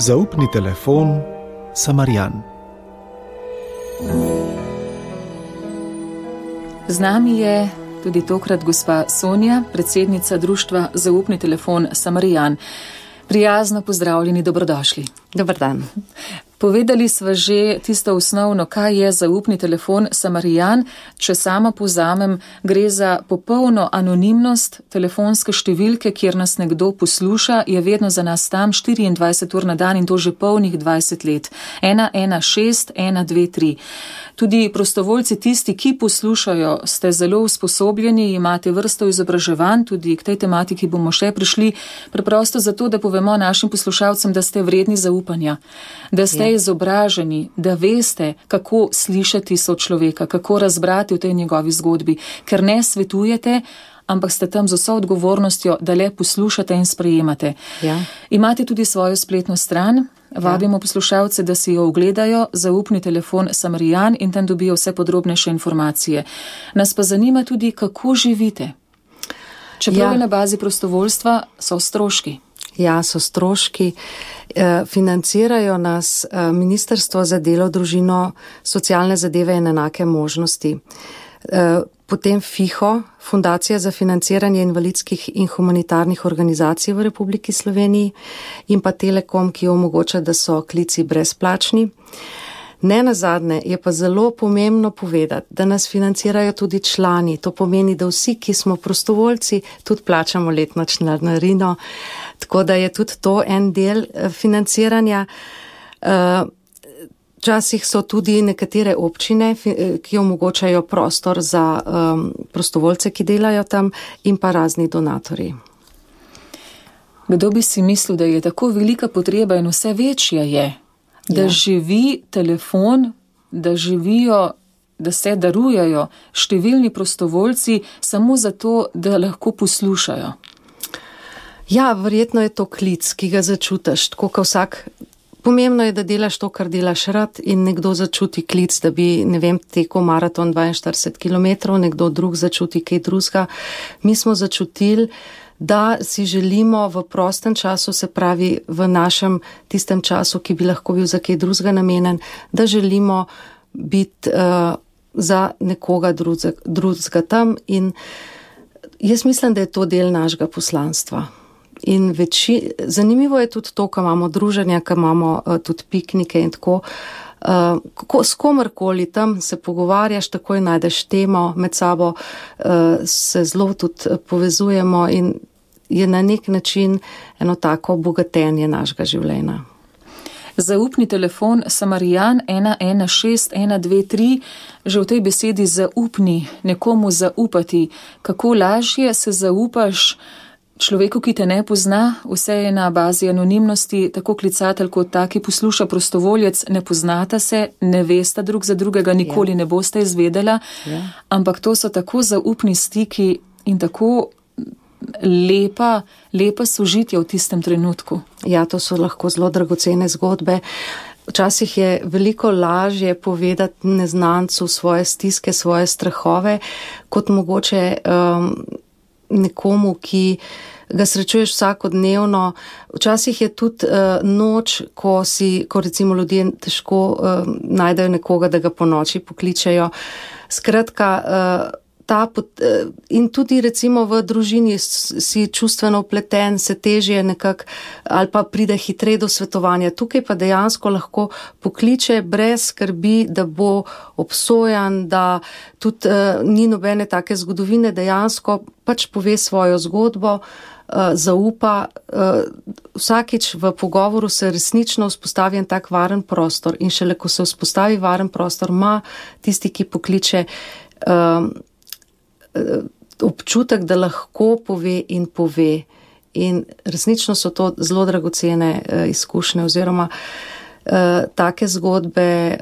Zaupni telefon Samarjan. Z nami je tudi tokrat gospa Sonja, predsednica društva Zaupni telefon Samarjan. Prijazno pozdravljeni, dobrodošli. Dobar dan. Povedali sva že tisto osnovno, kaj je zaupni telefon Samarjan. Če sama povzamem, gre za popolno anonimnost telefonske številke, kjer nas nekdo posluša, je vedno za nas tam 24 ur na dan in to že polnih 20 let. 116 123. Tudi prostovoljci, tisti, ki poslušajo, ste zelo usposobljeni, imate vrsto izobraževanj, tudi k tej tematiki bomo še prišli, preprosto zato, da povemo našim poslušalcem, da ste vredni zaupanja, da ste izobraženi, da veste, kako slišati sočloveka, kako razbrati v tej njegovi zgodbi, ker ne svetujete, ampak ste tam z vso odgovornostjo, da le poslušate in sprejemate. Ja. Imate tudi svojo spletno stran, vabimo poslušalce, da si jo ogledajo, Zaupni telefon Samarjan, in tam dobijo vse podrobnejše informacije. Nas pa zanima tudi, kako živite. Čeprav je na bazi prostovoljstva, so stroški. Ja, so stroški. Financirajo nas Ministrstvo za delo, družino, socialne zadeve in enake možnosti. Potem FIHO, Fundacija za financiranje invalidskih in humanitarnih organizacij v Republiki Sloveniji, in pa Telekom, ki omogoča, da so klici brezplačni. Ne nazadnje je pa zelo pomembno povedati, da nas financirajo tudi člani. To pomeni, da vsi, ki smo prostovoljci, tudi plačamo letno članarino, tako da je tudi to en del financiranja. Včasih so tudi nekatere občine, ki omogočajo prostor za prostovoljce, ki delajo tam, in pa razni donatorji. Kdo bi si mislil, da je tako velika potreba in vse večja je, da živi telefon, da živijo, da se darujajo številni prostovoljci samo zato, da lahko poslušajo? Ja, verjetno je to klic, ki ga začutiš, tako kot vsak. Pomembno je, da delaš to, kar delaš rad, in nekdo začuti klic, da bi, tekel maraton 42 km, nekdo drug začuti kaj drugega. Mi smo začutili, da si želimo v prostem času, se pravi v našem tistem času, ki bi lahko bil za kaj drugega namenjen, da želimo biti za nekoga drugega tam, in jaz mislim, da je to del našega poslanstva. In zanimivo je tudi to, ko imamo druženja, ko imamo tudi piknike in tako, s komorkoli tam se pogovarjaš, takoj najdeš temo med sabo, se zelo tudi povezujemo in je na nek način eno tako bogatenje našega življenja. Zaupni telefon Samarjan 116 123, že v tej besedi zaupni, nekomu zaupati. Kako lažje se zaupaš človeku, ki te ne pozna, vse je na bazi anonimnosti, tako klicatelj kot taki posluša prostovoljec, ne poznata se, ne vesta drug za drugega, nikoli ne boste izvedela, ampak to so tako zaupni stiki in tako lepa sožitja v tistem trenutku. Ja, to so lahko zelo dragocene zgodbe. Včasih je veliko lažje povedati neznancu svoje stiske, svoje strahove, kot mogoče nekomu, ki ga srečuješ vsakodnevno. Včasih je tudi noč, ko recimo ljudje težko najdejo nekoga, da ga po noči pokličejo. Skratka, in tudi recimo v družini si čustveno vpleten, se težje nekako, ali pa pride hitreje do svetovanja. Tukaj pa dejansko lahko pokliče brez skrbi, da bo obsojan, da tudi ni nobene take zgodovine, dejansko pač pove svojo zgodbo, zaupa. Vsakič v pogovoru se resnično vzpostavi en tak varen prostor, in šele ko se vzpostavi varen prostor, ima tisti, ki pokliče, občutek, da lahko pove in pove. In resnično so to zelo dragocene izkušnje oziroma take zgodbe,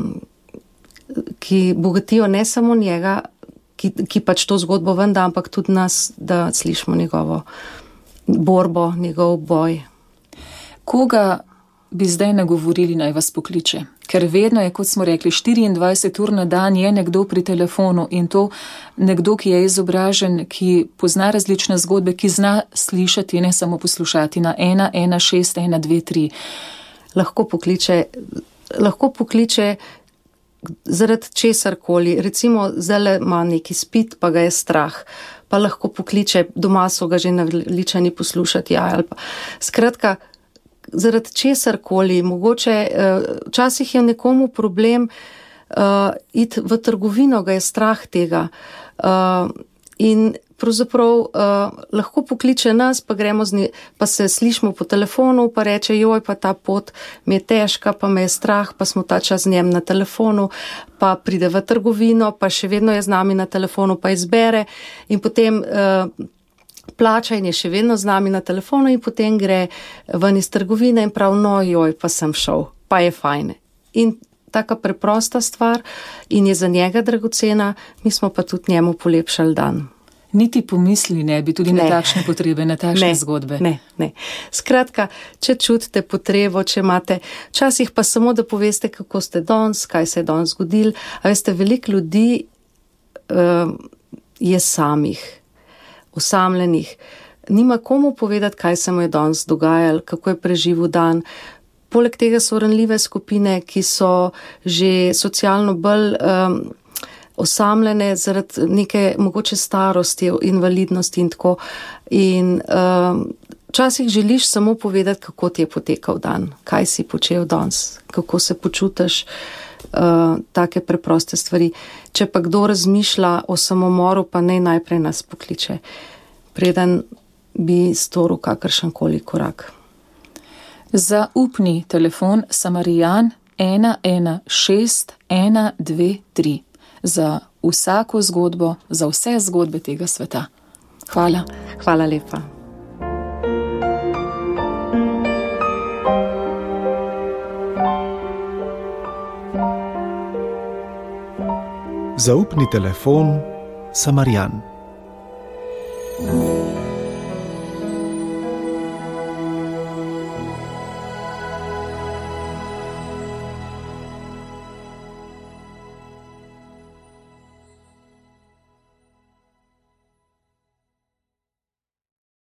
ki bogatijo ne samo njega, ki pač to zgodbo venda, ampak tudi nas, da slišimo njegovo borbo, njegov boj. Koga bi zdaj nagovorili, naj vas pokliče? Ker vedno je, kot smo rekli, 24 ur na dan je nekdo pri telefonu, in to nekdo, ki je izobražen, ki pozna različne zgodbe, ki zna slišati, ne samo poslušati, na 116 123. lahko pokliče zaradi česarkoli, recimo zdaj ima neki spit, pa ga je strah, pa lahko pokliče, doma so ga že naveličani poslušati, ali pa skratka, zaradi česarkoli, mogoče, včasih je nekomu problem iti v trgovino, ga je strah tega in pravzaprav lahko pokliče nas, pa gremo pa se slišimo po telefonu, pa reče, joj, pa ta pot mi je težka, pa me je strah, pa smo ta čas z njem na telefonu, pa pride v trgovino, pa še vedno je z nami na telefonu, pa izbere in potem plača in je še vedno z nami na telefonu in potem gre ven iz trgovine in prav, no, joj, pa sem šel, pa je fajn. In taka preprosta stvar in je za njega dragocena, mi smo pa tudi njemu polepšali dan. Niti pomisli ne bi tudi na takšne potrebe, na takšne zgodbe. Ne. Skratka, če čutite potrebo, če imate, včasih pa samo, da poveste, kako ste danes, kaj se je danes zgodil. A veste, veliko ljudi je samih, osamljenih. Nima komu povedati, kaj se mu je danes dogajalo, kako je preživel dan. Poleg tega so ranljive skupine, ki so že socialno bolj osamljene zaradi neke mogoče starosti, invalidnosti in tako. In včasih želiš samo povedati, kako ti je potekal dan, kaj si počel danes, kako se počutiš, take preproste stvari. Če pa kdo razmišlja o samomoru, pa naj najprej nas pokliče, preden bi storil kakršenkoli korak. Zaupni telefon Samarijan 116 123. Za vsako zgodbo, za vse zgodbe tega sveta. Hvala. Hvala lepa. Zaupni telefon Samarijan.